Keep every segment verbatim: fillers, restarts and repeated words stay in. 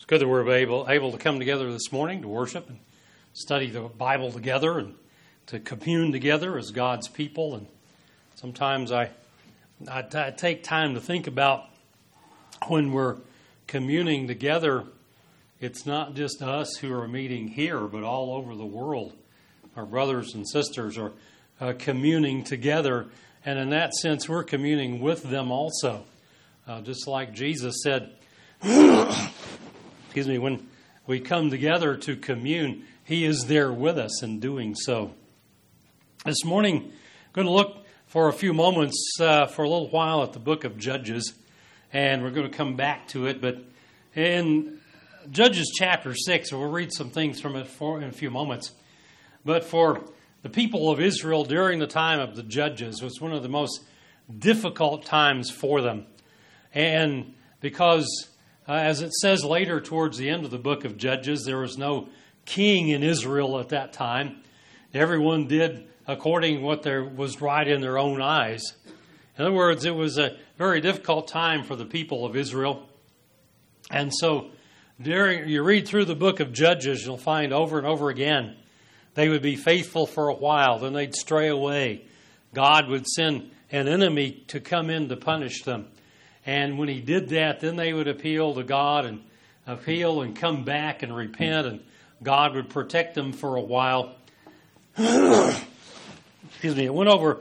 It's good that we're able, able to come together this morning to worship and study the Bible together and to commune together as God's people. And sometimes I, I, I take time to think about when we're communing together, it's not just us who are meeting here, but all over the world. Our brothers and sisters are uh, communing together, and in that sense, we're communing with them also. Uh, just like Jesus said, excuse me, when we come together to commune, He is there with us in doing so. This morning, I'm going to look for a few moments, uh, for a little while at the book of Judges, and we're going to come back to it. But in Judges chapter six, we'll read some things from it for, in a few moments. But for the people of Israel during the time of the Judges, it was one of the most difficult times for them. And because, uh, as it says later towards the end of the book of Judges, there was no king in Israel at that time. Everyone did according to what there was right in their own eyes. In other words, it was a very difficult time for the people of Israel. And so, during you read through the book of Judges, you'll find over and over again, they would be faithful for a while, then they'd stray away. God would send an enemy to come in to punish them. And when He did that, then they would appeal to God and appeal and come back and repent, and God would protect them for a while. Excuse me, it went over...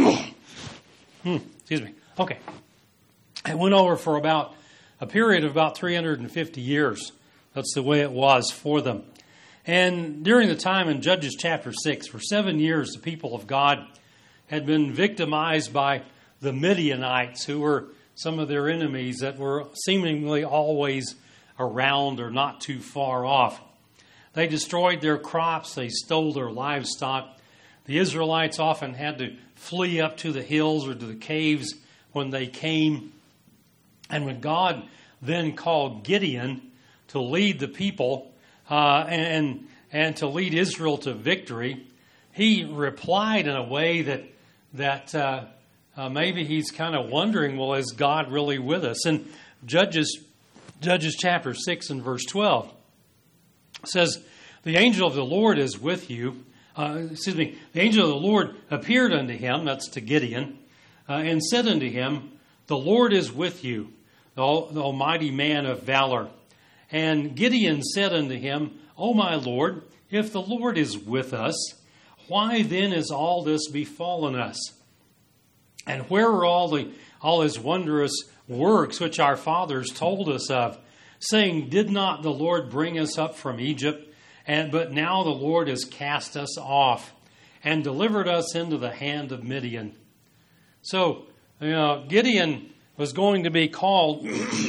Excuse me. Okay. It went over for about a period of about three hundred fifty years. That's the way it was for them. And during the time in Judges chapter six, for seven years, the people of God had been victimized by the Midianites, who were some of their enemies that were seemingly always around or not too far off. They destroyed their crops. They stole their livestock. The Israelites often had to flee up to the hills or to the caves when they came. And when God then called Gideon to lead the people uh, and, and to lead Israel to victory, he replied in a way that, that uh, uh, maybe he's kind of wondering, well, is God really with us? And Judges, Judges chapter six and verse twelve says, "The angel of the Lord is with you." Uh, excuse me, the angel of the Lord appeared unto him, that's to Gideon, uh, and said unto him, "The Lord is with you, the, the almighty man of valor." And Gideon said unto him, "O my Lord, if the Lord is with us, why then is all this befallen us? And where are all the all his wondrous works which our fathers told us of, saying, Did not the Lord bring us up from Egypt? And but now the Lord has cast us off and delivered us into the hand of Midian." So, you know, Gideon was going to be called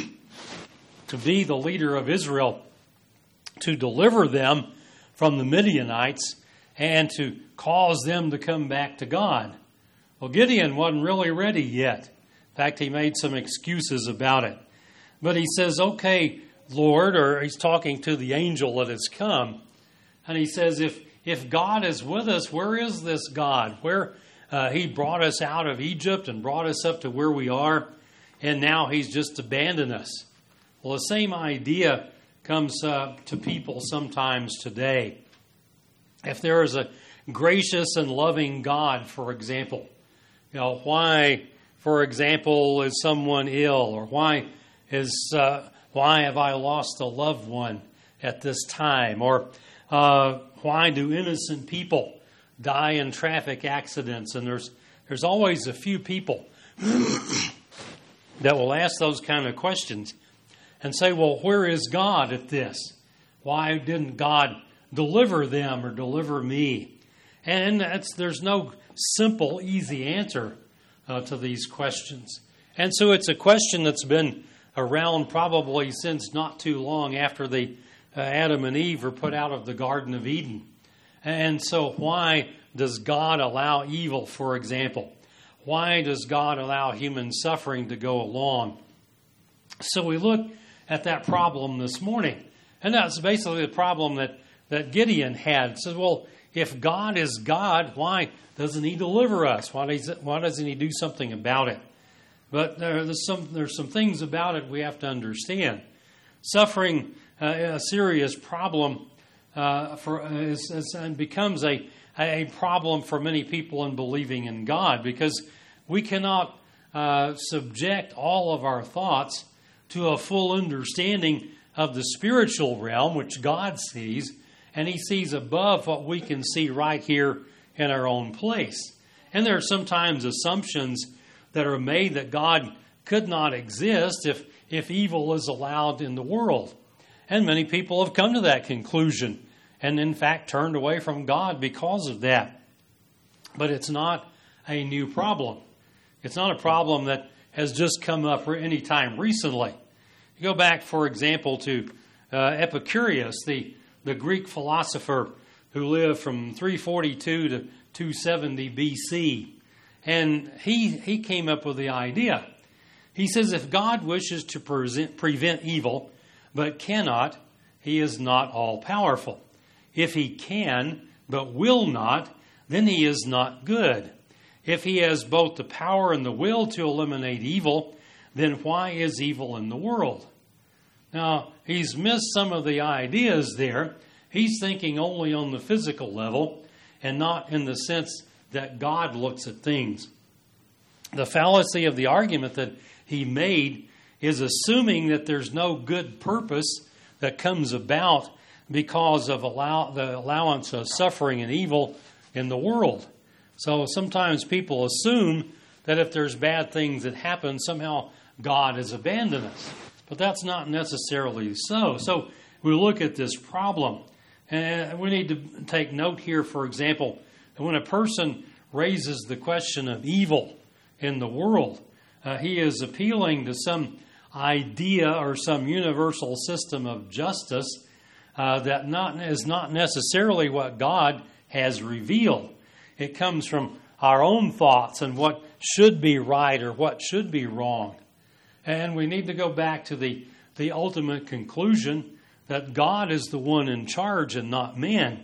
to be the leader of Israel, to deliver them from the Midianites and to cause them to come back to God. Well, Gideon wasn't really ready yet. In fact, he made some excuses about it. But he says, "Okay, Lord," or he's talking to the angel that has come. And he says, if if God is with us, where is this God? Where uh, He brought us out of Egypt and brought us up to where we are, and now He's just abandoned us. Well, the same idea comes uh, to people sometimes today. If there is a gracious and loving God, for example, you know, why, for example, is someone ill, or why is uh, why have I lost a loved one at this time, or Uh, why do innocent people die in traffic accidents? And there's there's always a few people that will ask those kind of questions and say, well, where is God at this? Why didn't God deliver them or deliver me? And that's, there's no simple, easy answer uh, to these questions. And so it's a question that's been around probably since not too long after the Uh, Adam and Eve were put out of the Garden of Eden. And so why does God allow evil, for example? Why does God allow human suffering to go along? So we look at that problem this morning. And that's basically the problem that, that Gideon had. It says, well, if God is God, why doesn't He deliver us? Why, does it, why doesn't He do something about it? But there's some, there's some things about it we have to understand. Suffering uh, a serious problem uh, for uh, is, is, and becomes a a problem for many people in believing in God, because we cannot uh, subject all of our thoughts to a full understanding of the spiritual realm, which God sees, and He sees above what we can see right here in our own place. And there are sometimes assumptions that are made that God could not exist if, if evil is allowed in the world. And many people have come to that conclusion and, in fact, turned away from God because of that. But it's not a new problem. It's not a problem that has just come up any time recently. You go back, for example, to uh, Epicurus, the, the Greek philosopher who lived from three forty-two to two seventy B C. And he, he came up with the idea. He says, if God wishes to present, prevent evil, but cannot, He is not all-powerful. If He can, but will not, then He is not good. If He has both the power and the will to eliminate evil, then why is evil in the world? Now, he's missed some of the ideas there. He's thinking only on the physical level and not in the sense that God looks at things. The fallacy of the argument that he made is assuming that there's no good purpose that comes about because of allow, the allowance of suffering and evil in the world. So sometimes people assume that if there's bad things that happen, somehow God has abandoned us. But that's not necessarily so. So we look at this problem. And we need to take note here, for example, that when a person raises the question of evil in the world, uh, he is appealing to some idea or some universal system of justice uh, that not, is not necessarily what God has revealed. It comes from our own thoughts and what should be right or what should be wrong. And we need to go back to the, the ultimate conclusion that God is the one in charge and not man.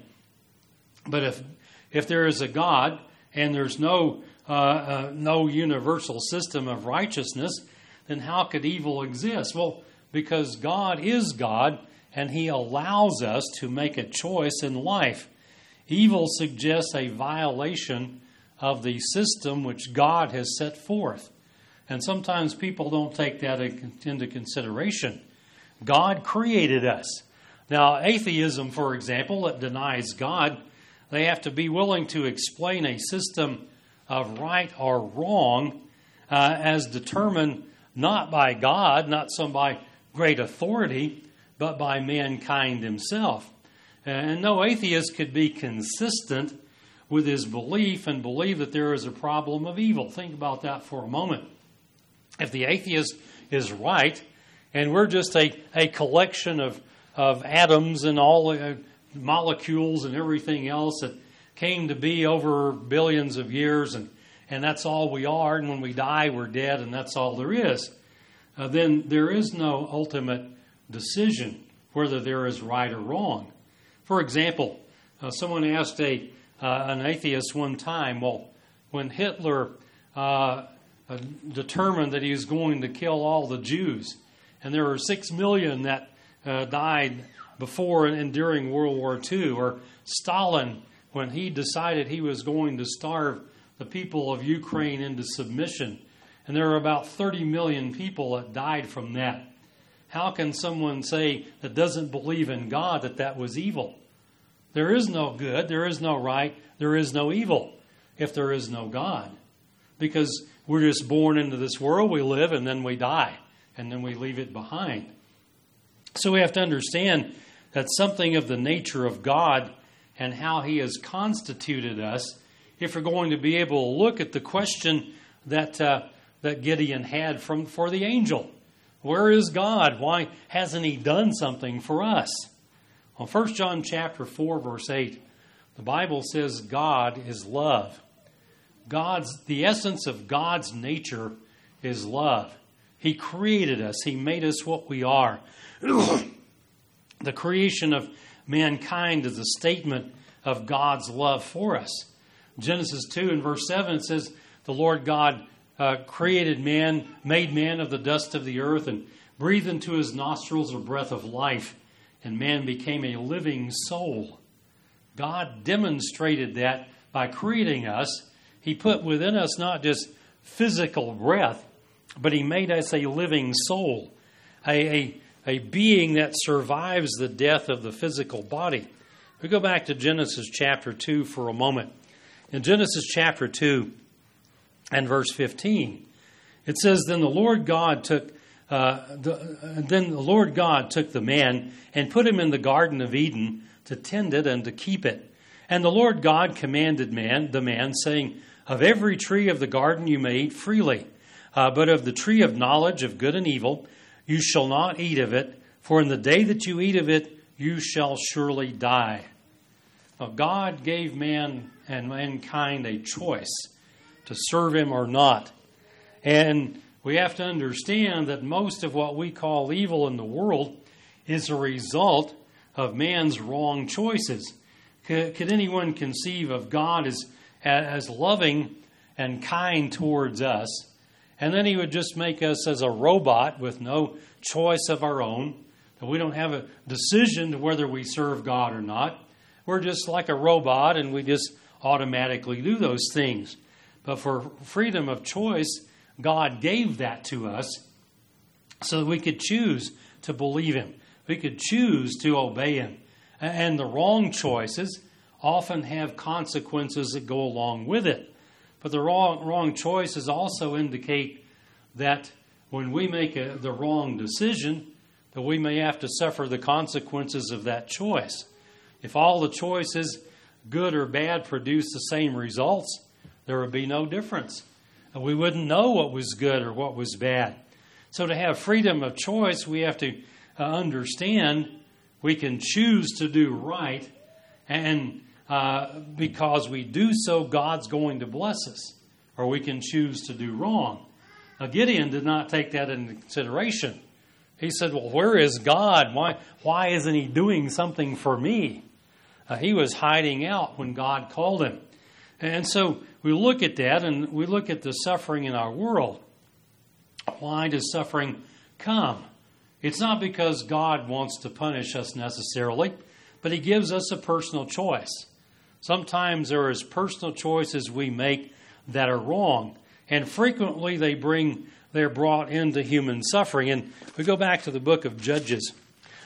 But if if there is a God and there's no uh, uh, no universal system of righteousness, then how could evil exist? Well, because God is God and He allows us to make a choice in life. Evil suggests a violation of the system which God has set forth. And sometimes people don't take that into consideration. God created us. Now, atheism, for example, that denies God, they have to be willing to explain a system of right or wrong uh, as determined not by God, not some by great authority, but by mankind himself. And no atheist could be consistent with his belief and believe that there is a problem of evil. Think about that for a moment. If the atheist is right, and we're just a, a collection of, of atoms and all uh, molecules and everything else that came to be over billions of years, and, and that's all we are, and when we die, we're dead, and that's all there is, uh, then there is no ultimate decision whether there is right or wrong. For example, uh, someone asked a uh, an atheist one time, well, when Hitler uh, uh, determined that he was going to kill all the Jews, and there were six million that uh, died before and during World War Two, or Stalin, when he decided he was going to starve the people of Ukraine into submission, and there were about thirty million people that died from that. How can someone say that doesn't believe in God that that was evil? There is no good, there is no right, there is no evil if there is no God. Because we're just born into this world, we live, and then we die, and then we leave it behind. So we have to understand that something of the nature of God and how He has constituted us, if we're going to be able to look at the question that uh, that Gideon had from for the angel. Where is God? Why hasn't He done something for us? Well, First John chapter four, verse eight, the Bible says God is love. God's the essence of God's nature is love. He created us. He made us what we are. The creation of mankind is a statement of God's love for us. Genesis two and verse seven, it says, the Lord God uh, created man, made man of the dust of the earth, and breathed into his nostrils a breath of life. and man became a living soul. God demonstrated that by creating us. He put within us not just physical breath, but He made us a living soul, a, a, a being that survives the death of the physical body. We go back to Genesis chapter two for a moment. In Genesis chapter two and verse fifteen, it says, Then the Lord God took uh, the, then the Lord God took the man and put him in the Garden of Eden to tend it and to keep it. And the Lord God commanded man, the man, saying, Of every tree of the garden you may eat freely, uh, but of the tree of knowledge of good and evil you shall not eat of it, for in the day that you eat of it you shall surely die. Now, God gave man and mankind a choice to serve Him or not. And we have to understand that most of what we call evil in the world is a result of man's wrong choices. Could, could anyone conceive of God as, as loving and kind towards us, and then He would just make us as a robot with no choice of our own, that we don't have a decision to whether we serve God or not? We're just like a robot, and we just automatically do those things. But for freedom of choice, God gave that to us so that we could choose to believe Him. We could choose to obey Him. And the wrong choices often have consequences that go along with it. But the wrong, wrong choices also indicate that when we make a, the wrong decision, that we may have to suffer the consequences of that choice. If all the choices, good or bad, produce the same results, there would be no difference. We wouldn't know what was good or what was bad. So to have freedom of choice, we have to uh, understand we can choose to do right, and uh, because we do so, God's going to bless us. Or we can choose to do wrong. Now, Gideon did not take that into consideration. He said, well, where is God? Why, why isn't He doing something for me? Uh, he was hiding out when God called him. And so we look at that, and we look at the suffering in our world. Why does suffering come? It's not because God wants to punish us necessarily, but He gives us a personal choice. Sometimes there is personal choices we make that are wrong, and frequently they bring they're brought into human suffering. And we go back to the book of Judges,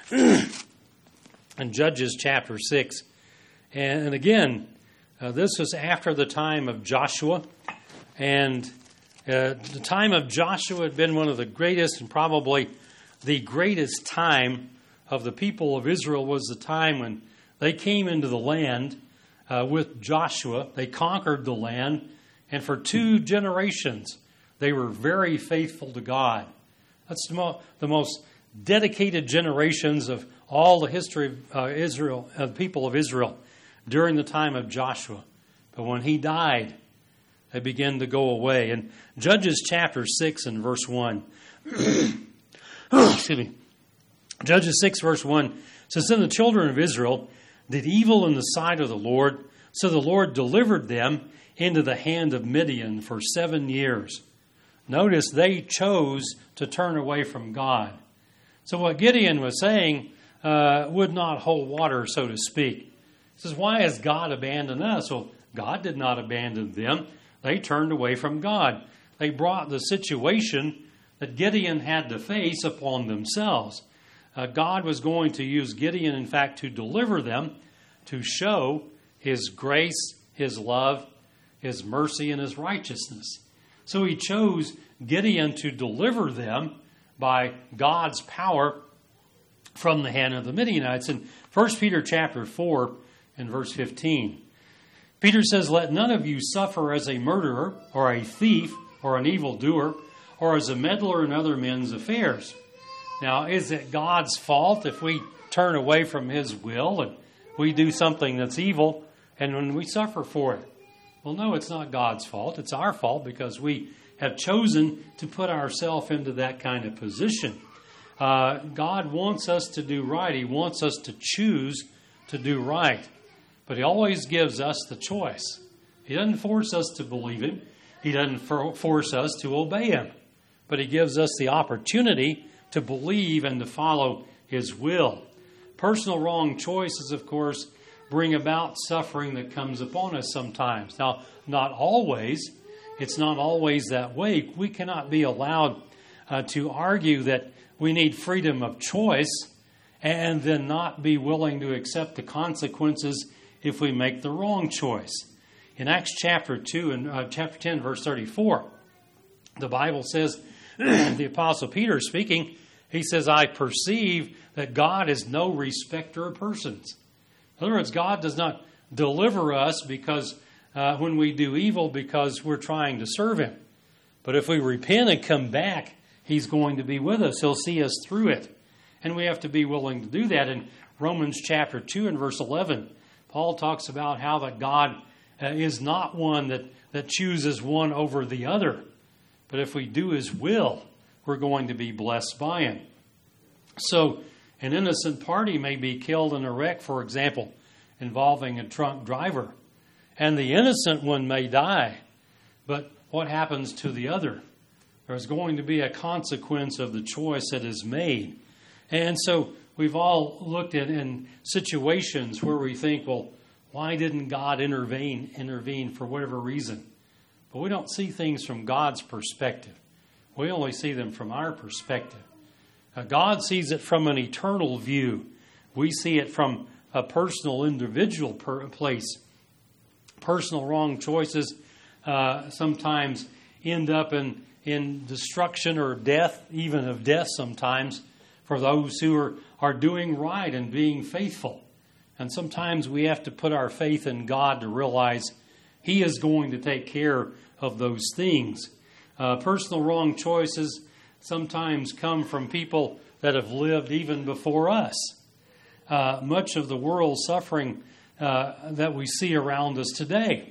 in Judges chapter six, and, and again, uh, this was after the time of Joshua, and uh, the time of Joshua had been one of the greatest and probably the greatest time of the people of Israel. Was the time when they came into the land uh, with Joshua. They conquered the land, and for two generations they were very faithful to God. That's the, mo- the most dedicated generations of all the history of uh, Israel, of uh, the people of Israel during the time of Joshua. But when he died, they began to go away. In Judges chapter six and verse one, excuse me, Judges six verse one says, Then the children of Israel did evil in the sight of the Lord, so the Lord delivered them into the hand of Midian for seven years. Notice they chose to turn away from God. So what Gideon was saying uh, would not hold water, so to speak. He says, why has God abandoned us? Well, God did not abandon them. They turned away from God. They brought the situation that Gideon had to face upon themselves. Uh, God was going to use Gideon, in fact, to deliver them, to show His grace, His love, His mercy, and His righteousness. So He chose Gideon to deliver them by God's power from the hand of the Midianites. In First Peter chapter four and verse fifteen, Peter says, Let none of you suffer as a murderer or a thief or an evildoer or as a meddler in other men's affairs. Now, is it God's fault if we turn away from His will and we do something that's evil and when we suffer for it? Well, no, it's not God's fault. It's our fault because we have chosen to put ourselves into that kind of position. Uh, God wants us to do right. He wants us to choose to do right. But He always gives us the choice. He doesn't force us to believe Him. He doesn't for- force us to obey Him. But He gives us the opportunity to believe and to follow His will. personal wrong choices, of course, bring about suffering that comes upon us sometimes. Now, not always. It's not always that way. We cannot be allowed uh, to argue that we need freedom of choice and then not be willing to accept the consequences if we make the wrong choice. In Acts chapter two and uh, chapter ten, verse thirty-four, the Bible says, the Apostle Peter speaking, he says, I perceive that God is no respecter of persons. In other words, God does not deliver us because uh, when we do evil because we're trying to serve Him. But if we repent and come back, He's going to be with us. He'll see us through it. And we have to be willing to do that. In Romans chapter two and verse eleven, Paul talks about how that God uh, is not one that, that chooses one over the other. But if we do His will, we're going to be blessed by Him. So an innocent party may be killed in a wreck, for example, involving a drunk driver. And the innocent one may die. But what happens to the other? There's going to be a consequence of the choice that is made. And so we've all looked at in situations where we think, well, why didn't God intervene, intervene for whatever reason? But we don't see things from God's perspective. We only see them from our perspective. Uh, God sees it from an eternal view. We see it from a personal, individual per- place. Personal wrong choices uh, sometimes end up in, in destruction or death, even of death sometimes, for those who are, are doing right and being faithful. And sometimes we have to put our faith in God to realize He is going to take care of those things. Uh, personal wrong choices sometimes come from people that have lived even before us. Uh, much of the world suffering uh, that we see around us today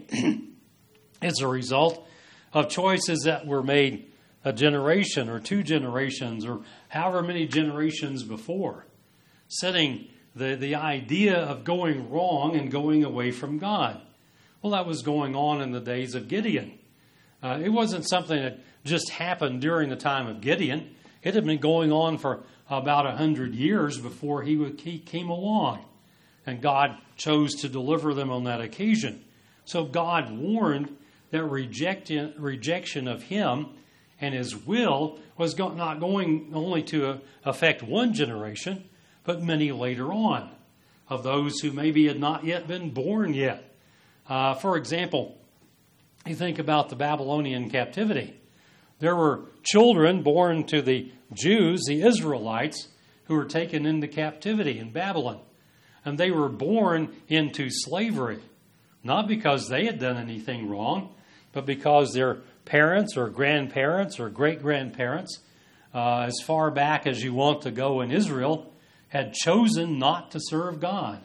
is a result of choices that were made a generation or two generations or however many generations before, setting the, the idea of going wrong and going away from God. Well, that was going on in the days of Gideon. Uh, it wasn't something that just happened during the time of Gideon. It had been going on for about a hundred years before he, would, he came along. And God chose to deliver them on that occasion. So God warned that rejection, rejection of Him and His will was go, not going only to uh, affect one generation, but many later on, of those who maybe had not yet been born yet. Uh, for example, you think about the Babylonian captivity. There were children born to the Jews, the Israelites, who were taken into captivity in Babylon. And they were born into slavery, not because they had done anything wrong, but because their parents or grandparents or great-grandparents, uh, as far back as you want to go in Israel, had chosen not to serve God.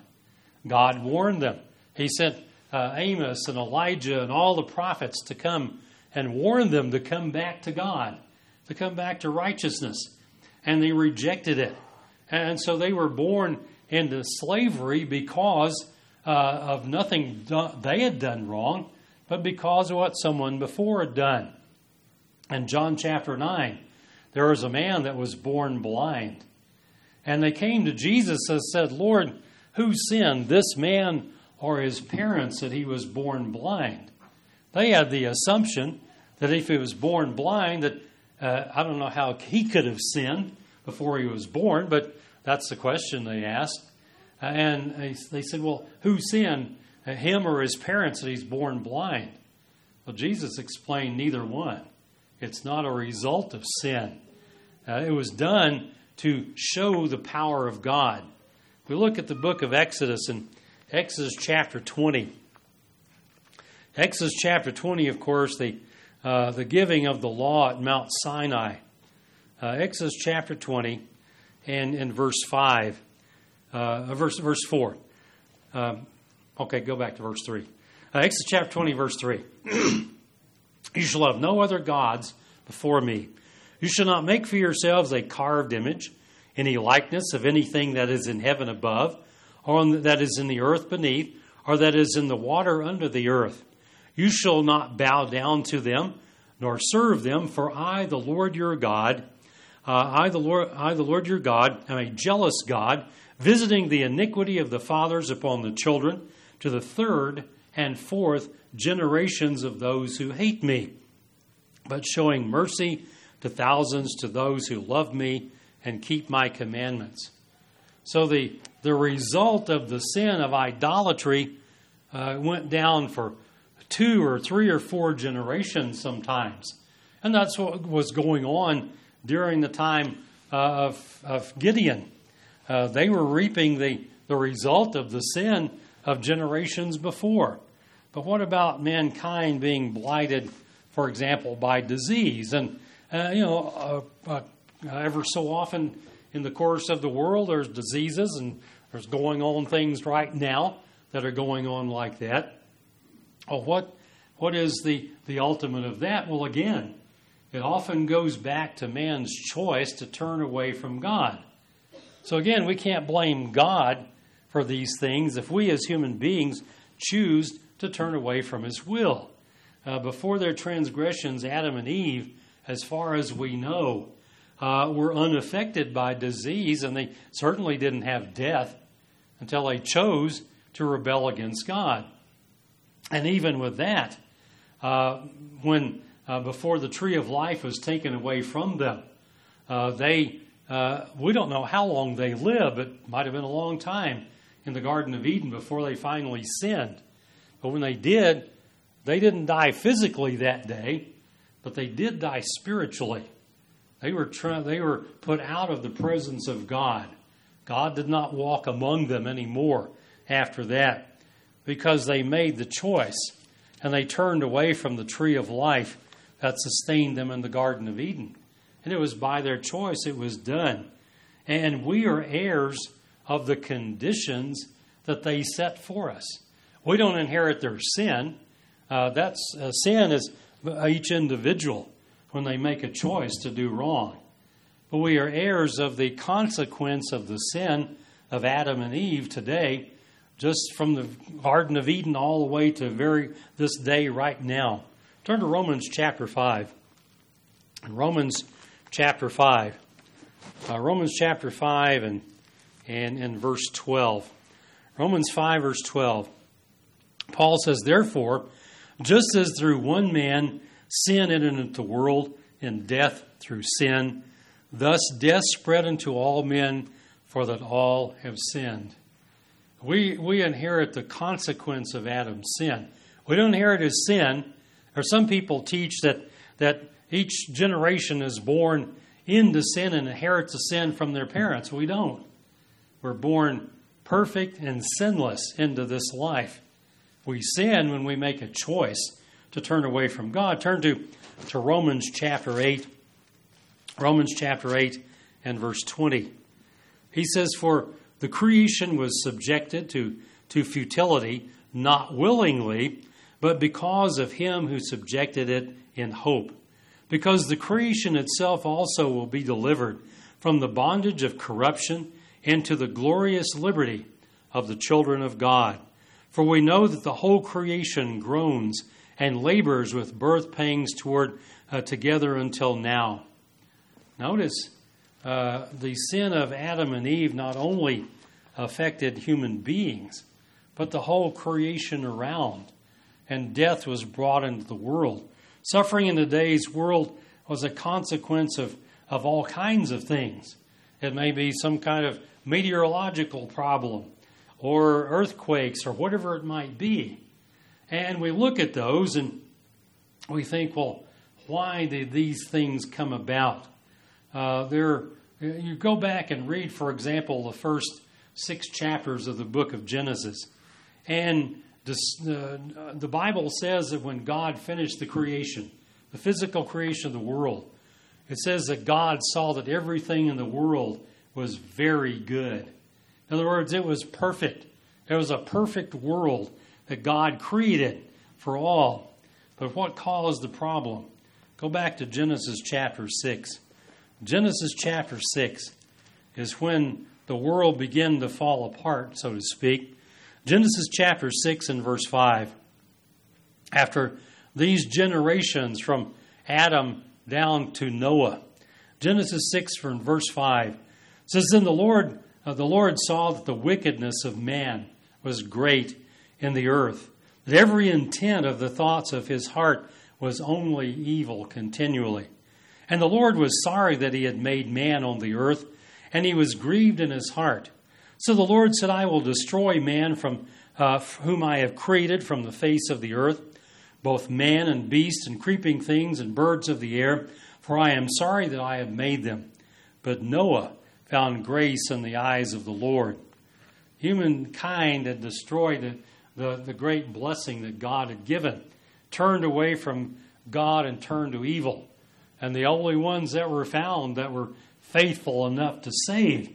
God warned them. He sent uh, Amos and Elijah and all the prophets to come and warn them to come back to God, to come back to righteousness. And they rejected it. And so they were born into slavery because uh, of nothing do- they had done wrong, but because of what someone before had done. In John chapter nine, there was a man that was born blind. And they came to Jesus and said, Lord, who sinned, this man or his parents, that he was born blind? They had the assumption that if he was born blind, that uh, I don't know how he could have sinned before he was born, but that's the question they asked. Uh, and they, they said, well, who sinned, uh, him or his parents, that he's born blind? Well, Jesus explained neither one. It's not a result of sin. Uh, it was done to show the power of God. We look at the book of Exodus in Exodus chapter twenty. Exodus chapter twenty, of course, the uh, the giving of the law at Mount Sinai. Uh, Exodus chapter twenty and in verse five, uh, verse verse four. Um, okay, go back to verse three. Uh, Exodus chapter twenty, verse three. You shall have no other gods before me. You shall not make for yourselves a carved image, any likeness of anything that is in heaven above, or on the, that is in the earth beneath, or that is in the water under the earth. You shall not bow down to them, nor serve them, for I, the Lord your God, uh, I, the Lord, I, the Lord your God, am a jealous God, visiting the iniquity of the fathers upon the children to the third and fourth generations of those who hate me, but showing mercy to thousands to those who love me and keep my commandments. So the, the result of the sin of idolatry uh, went down for two or three or four generations sometimes. And that's what was going on during the time uh, of, of Gideon. Uh, they were reaping the, the result of the sin of generations before. But what about mankind being blighted, for example, by disease? And, uh, you know, uh, uh, ever so often in the course of the world, there's diseases, and there's going on things right now that are going on like that. Well, what what is the, the ultimate of that? Well, again, it often goes back to man's choice to turn away from God. So again, we can't blame God for these things if we as human beings choose to turn away from His will. Uh, before their transgressions, Adam and Eve, as far as we know, uh, were unaffected by disease, and they certainly didn't have death until they chose to rebel against God. And even with that, uh, when uh, before the tree of life was taken away from them, uh, they uh, we don't know how long they lived. It might have been a long time in the Garden of Eden before they finally sinned. But when they did, they didn't die physically that day, but they did die spiritually. They were tra- they were put out of the presence of God. God did not walk among them anymore after that, because they made the choice and they turned away from the tree of life that sustained them in the Garden of Eden. And it was by their choice it was done. And we are heirs of the conditions that they set for us. We don't inherit their sin. Uh, that's uh, sin is each individual when they make a choice to do wrong. But we are heirs of the consequence of the sin of Adam and Eve today, just from the Garden of Eden all the way to very this day right now. Turn to Romans chapter five. Romans chapter five. Uh, Romans chapter five and, and, and verse twelve. Romans five, verse twelve. Paul says, therefore, just as through one man sin entered into the world, and death through sin, thus death spread unto all men, for that all have sinned. We we inherit the consequence of Adam's sin. We don't inherit his sin. Or some people teach that, that each generation is born into sin and inherits the sin from their parents. We don't. We're born perfect and sinless into this life. We sin when we make a choice to turn away from God. Turn to, to Romans chapter eight. Romans chapter eight and verse twenty. He says, for the creation was subjected to, to futility, not willingly, but because of him who subjected it in hope. Because the creation itself also will be delivered from the bondage of corruption into the glorious liberty of the children of God. For we know that the whole creation groans and labors with birth pangs toward uh, together until now. Notice uh, the sin of Adam and Eve not only affected human beings, but the whole creation around. And death was brought into the world. Suffering in today's world was a consequence of, of all kinds of things. It may be some kind of meteorological problem or earthquakes or whatever it might be. And we look at those and we think, well, why did these things come about? Uh, there, you go back and read, for example, the first six chapters of the book of Genesis. And this, uh, the Bible says that when God finished the creation, the physical creation of the world, it says that God saw that everything in the world was very good. In other words, it was perfect. It was a perfect world that God created for all. But what caused the problem? Go back to Genesis chapter six. Genesis chapter six is when the world began to fall apart, so to speak. Genesis chapter six and verse five. After these generations from Adam down to Noah, Genesis six from verse five says, Then the Lord, uh, the Lord saw that the wickedness of man was great in the earth, that every intent of the thoughts of his heart was only evil continually. And the Lord was sorry that he had made man on the earth, and he was grieved in his heart. So the Lord said, I will destroy man from uh, whom I have created from the face of the earth, both man and beast and creeping things and birds of the air, for I am sorry that I have made them. But Noah found grace in the eyes of the Lord. Humankind had destroyed the, the, the great blessing that God had given, turned away from God and turned to evil. And the only ones that were found that were faithful enough to save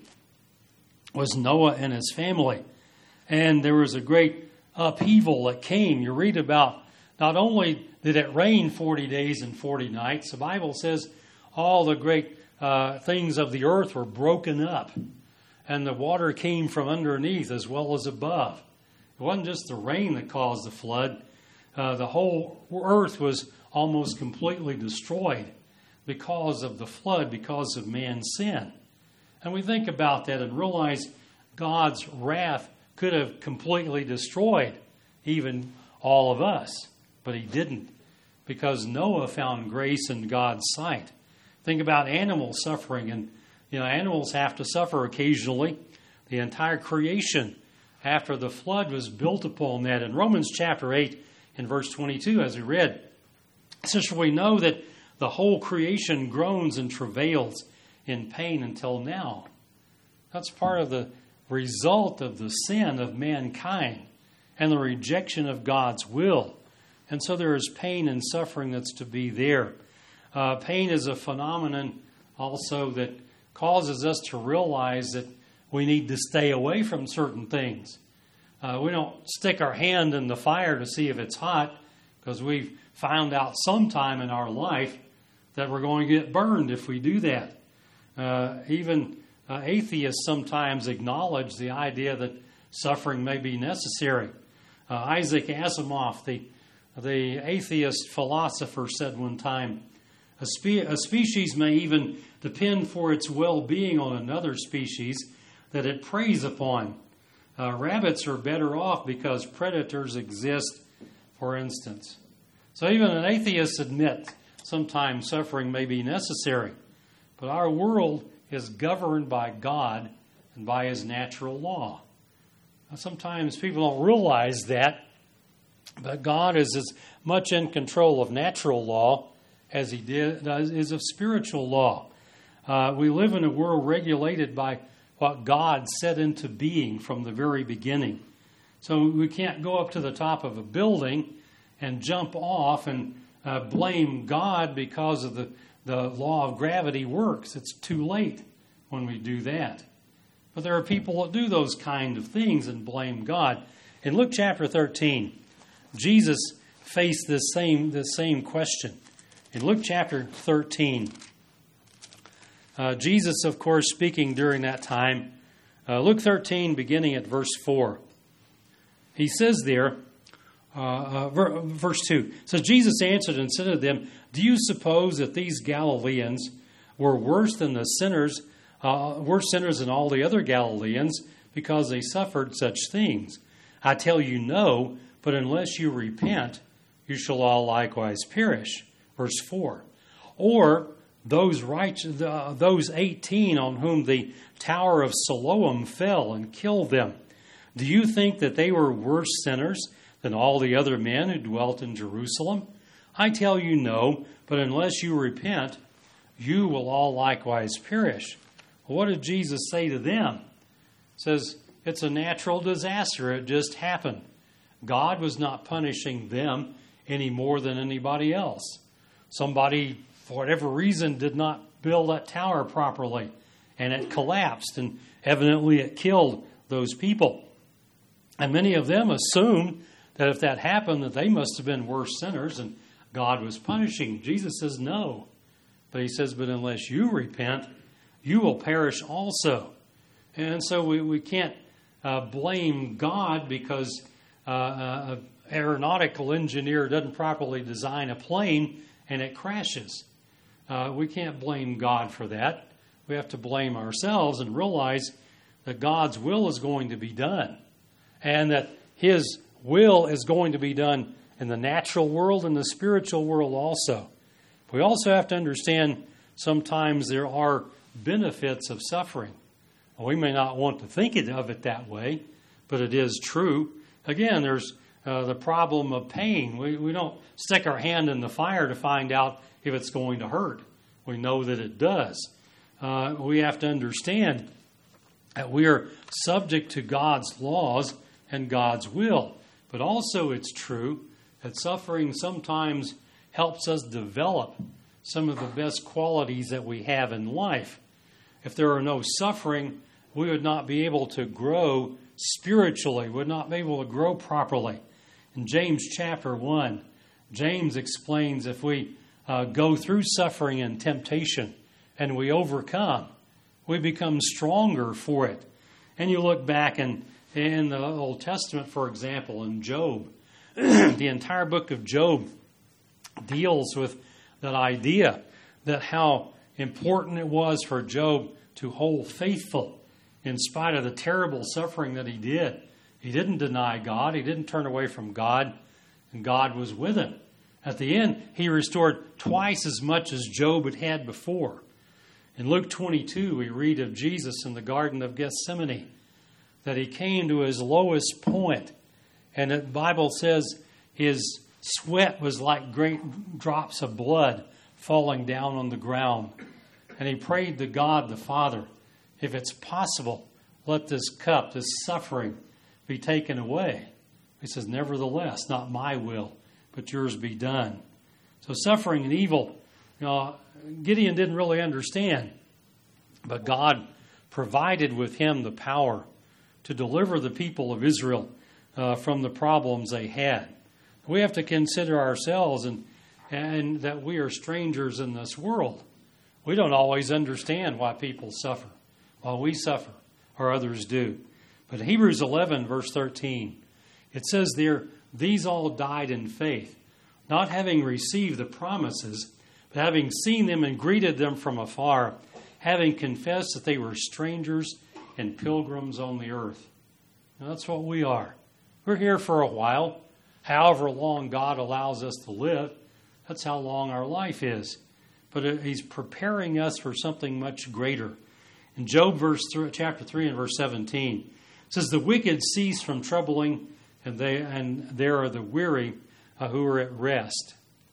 was Noah and his family. And there was a great upheaval that came. You read about, not only did it rain forty days and forty nights, the Bible says all the great uh, things of the earth were broken up. And the water came from underneath as well as above. It wasn't just the rain that caused the flood. Uh, the whole earth was almost completely destroyed because of the flood, because of man's sin. And we think about that and realize God's wrath could have completely destroyed even all of us. But he didn't, because Noah found grace in God's sight. Think about animal suffering. And, you know, animals have to suffer occasionally. The entire creation after the flood was built upon that. In Romans chapter eight, in verse twenty-two, as we read, it says, "For we know that the whole creation groans and travails in pain until now." That's part of the result of the sin of mankind and the rejection of God's will. And so there is pain and suffering that's to be there. Uh, pain is a phenomenon also that causes us to realize that we need to stay away from certain things. Uh, we don't stick our hand in the fire to see if it's hot, because we've found out sometime in our life that we're going to get burned if we do that. Uh, even uh, atheists sometimes acknowledge the idea that suffering may be necessary. Uh, Isaac Asimov, the, the atheist philosopher, said one time, a, spe- a species may even depend for its well-being on another species that it preys upon. Uh, rabbits are better off because predators exist, for instance. So even an atheist admits sometimes suffering may be necessary. But our world is governed by God and by his natural law. Now, sometimes people don't realize that, but God is as much in control of natural law as he did, does, is of spiritual law. Uh, we live in a world regulated by what God set into being from the very beginning. So we can't go up to the top of a building and jump off and uh, blame God because of the, the law of gravity works. It's too late when we do that. But there are people that do those kind of things and blame God. In Luke chapter thirteen, Jesus faced this same, this same question. In Luke chapter thirteen, uh, Jesus, of course, speaking during that time, uh, Luke thirteen, beginning at verse four. He says there, uh, uh, ver- verse two, so Jesus answered and said to them, "Do you suppose that these Galileans were worse than the sinners, uh, worse sinners than all the other Galileans, because they suffered such things? I tell you, no, but unless you repent, you shall all likewise perish." Verse four, or those righteous, uh, those eighteen on whom the tower of Siloam fell and killed them, do you think that they were worse sinners than all the other men who dwelt in Jerusalem? I tell you, no, but unless you repent, you will all likewise perish. Well, what did Jesus say to them? He says, it's a natural disaster. It just happened. God was not punishing them any more than anybody else. Somebody, for whatever reason, did not build that tower properly, and it collapsed, and evidently it killed those people. And many of them assumed that if that happened, that they must have been worse sinners, and God was punishing. Jesus says no. But he says, but unless you repent, you will perish also. And so we, we can't uh, blame God because uh, an aeronautical engineer doesn't properly design a plane and it crashes. Uh, we can't blame God for that. We have to blame ourselves and realize that God's will is going to be done, and that His will is going to be done in the natural world and the spiritual world also. We also have to understand sometimes there are benefits of suffering. We may not want to think of it that way, but it is true. Again, there's uh, the problem of pain. We, we don't stick our hand in the fire to find out if it's going to hurt. We know that it does. Uh, we have to understand that we are subject to God's laws and God's will. But also it's true that suffering sometimes helps us develop some of the best qualities that we have in life. If there are no suffering, we would not be able to grow spiritually, would not be able to grow properly. In James chapter one, James explains if we uh, go through suffering and temptation and we overcome, we become stronger for it. And you look back in, in the Old Testament, for example, in Job, the entire book of Job deals with that idea that how important it was for Job to hold faithful in spite of the terrible suffering that he did. He didn't deny God. He didn't turn away from God, and God was with him. At the end, he restored twice as much as Job had had before. In Luke twenty-two, we read of Jesus in the Garden of Gethsemane, that he came to his lowest point, and the Bible says his sweat was like great drops of blood falling down on the ground. And he prayed to God the Father, if it's possible, let this cup, this suffering, be taken away. He says, nevertheless, not my will, but yours be done. So suffering and evil, you know, Gideon didn't really understand, but God provided with him the power to deliver the people of Israel uh, from the problems they had. We have to consider ourselves and, and that we are strangers in this world. We don't always understand why people suffer, why we suffer, or others do. But Hebrews eleven, verse thirteen, it says there, these all died in faith, not having received the promises, but having seen them and greeted them from afar, having confessed that they were strangers and pilgrims on the earth. Now, that's what we are. We're here for a while. However long God allows us to live, that's how long our life is. But He's preparing us for something much greater. In Job verse three, chapter three and verse seventeen, it says, the wicked cease from troubling, and they and there are the weary uh, who are at rest.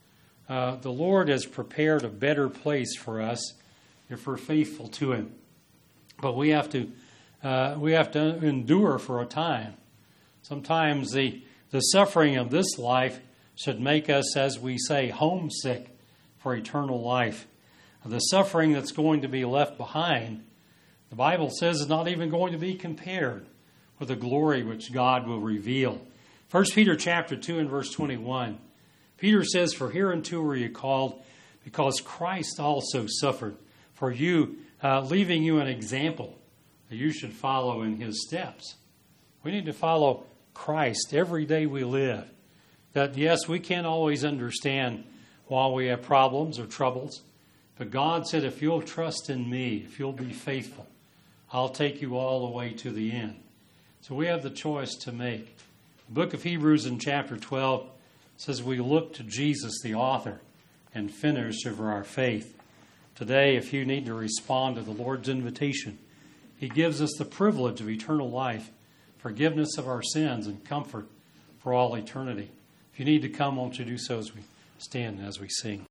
Uh, the Lord has prepared a better place for us if we're faithful to Him. But we have to uh, we have to endure for a time. Sometimes the the suffering of this life should make us, as we say, homesick for eternal life. The suffering that's going to be left behind, the Bible says, is not even going to be compared with the glory which God will reveal. First Peter chapter two and verse twenty-one, Peter says, for hereunto were you called, because Christ also suffered for you, uh, leaving you an example that you should follow in His steps. We need to follow Christ every day we live. That, yes, we can't always understand why we have problems or troubles, but God said, if you'll trust in me, if you'll be faithful, I'll take you all the way to the end. So we have the choice to make. The book of Hebrews in chapter twelve says we look to Jesus, the author and finisher of our faith. Today, if you need to respond to the Lord's invitation, He gives us the privilege of eternal life, forgiveness of our sins, and comfort for all eternity. If you need to come, won't you do so as we stand and as we sing?